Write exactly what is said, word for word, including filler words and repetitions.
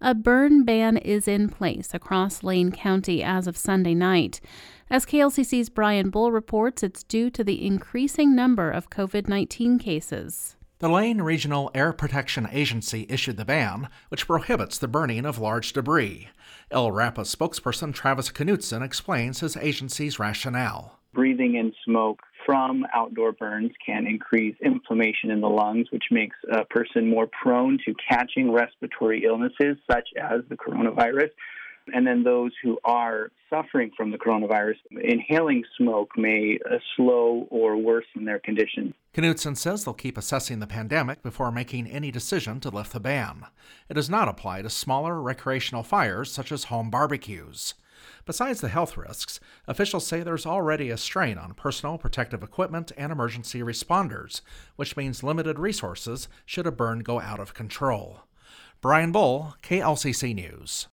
A burn ban is in place across Lane County as of Sunday night. As K L C C's Brian Bull reports, it's due to the increasing number of covid nineteen cases. The Lane Regional Air Protection Agency issued the ban, which prohibits the burning of large debris. El Rapa spokesperson Travis Knutson explains his agency's rationale. Breathing in smoke from outdoor burns can increase inflammation in the lungs, which makes a person more prone to catching respiratory illnesses such as the coronavirus. And then those who are suffering from the coronavirus, inhaling smoke may uh, slow or worsen their condition. Knutson says they'll keep assessing the pandemic before making any decision to lift the ban. It does not apply to smaller recreational fires such as home barbecues. Besides the health risks, officials say there's already a strain on personal protective equipment and emergency responders, which means limited resources should a burn go out of control. Brian Bull, K L C C News.